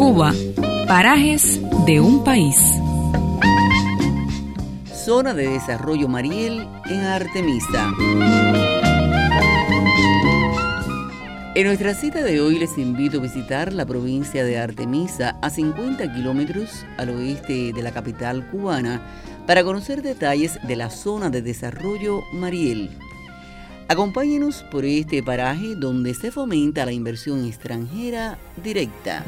Cuba, parajes de un país. Zona de Desarrollo Mariel en Artemisa. En nuestra cita de hoy les invito a visitar la provincia de Artemisa, a 50 kilómetros al oeste de la capital cubana, para conocer detalles de la Zona de Desarrollo Mariel. Acompáñenos por este paraje donde se fomenta la inversión extranjera directa.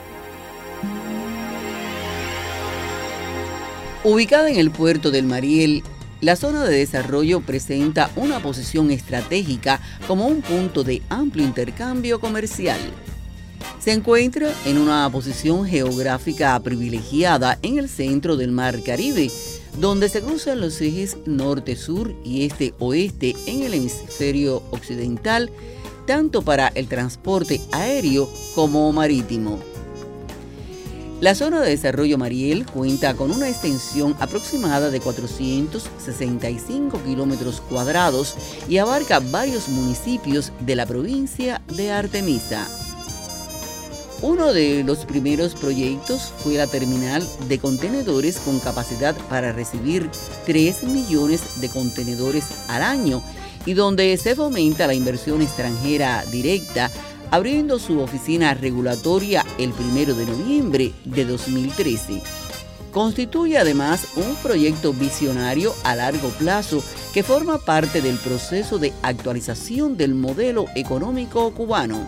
Ubicada en el puerto del Mariel, la zona de desarrollo presenta una posición estratégica como un punto de amplio intercambio comercial. Se encuentra en una posición geográfica privilegiada en el centro del Mar Caribe, donde se cruzan los ejes norte-sur y este-oeste en el hemisferio occidental, tanto para el transporte aéreo como marítimo. La zona de desarrollo Mariel cuenta con una extensión aproximada de 465 kilómetros cuadrados y abarca varios municipios de la provincia de Artemisa. Uno de los primeros proyectos fue la terminal de contenedores con capacidad para recibir 3 millones de contenedores al año y donde se fomenta la inversión extranjera directa, abriendo su oficina regulatoria el 1 de noviembre de 2013. Constituye además un proyecto visionario a largo plazo que forma parte del proceso de actualización del modelo económico cubano.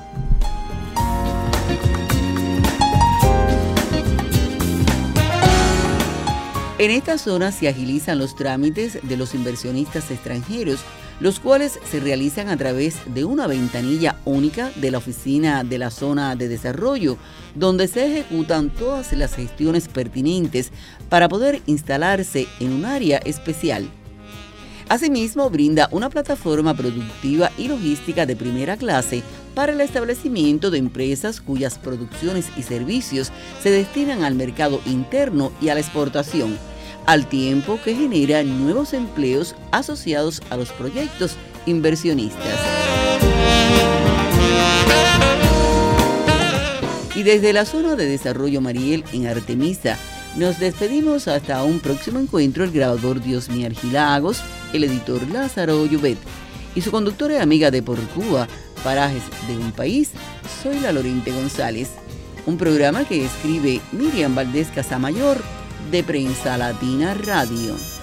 En esta zona se agilizan los trámites de los inversionistas extranjeros, los cuales se realizan a través de una ventanilla única de la oficina de la zona de desarrollo, donde se ejecutan todas las gestiones pertinentes para poder instalarse en un área especial. Asimismo, brinda una plataforma productiva y logística de primera clase para el establecimiento de empresas cuyas producciones y servicios se destinan al mercado interno y a la exportación, al tiempo que genera nuevos empleos asociados a los proyectos inversionistas. Y desde la zona de desarrollo Mariel en Artemisa, nos despedimos hasta un próximo encuentro. El grabador Diosmi Argilagos, el editor Lázaro Llobet y su conductora y amiga de Por Cuba, parajes de un país, soy la Lorente González. Un programa que escribe Miriam Valdés Casamayor de Prensa Latina Radio.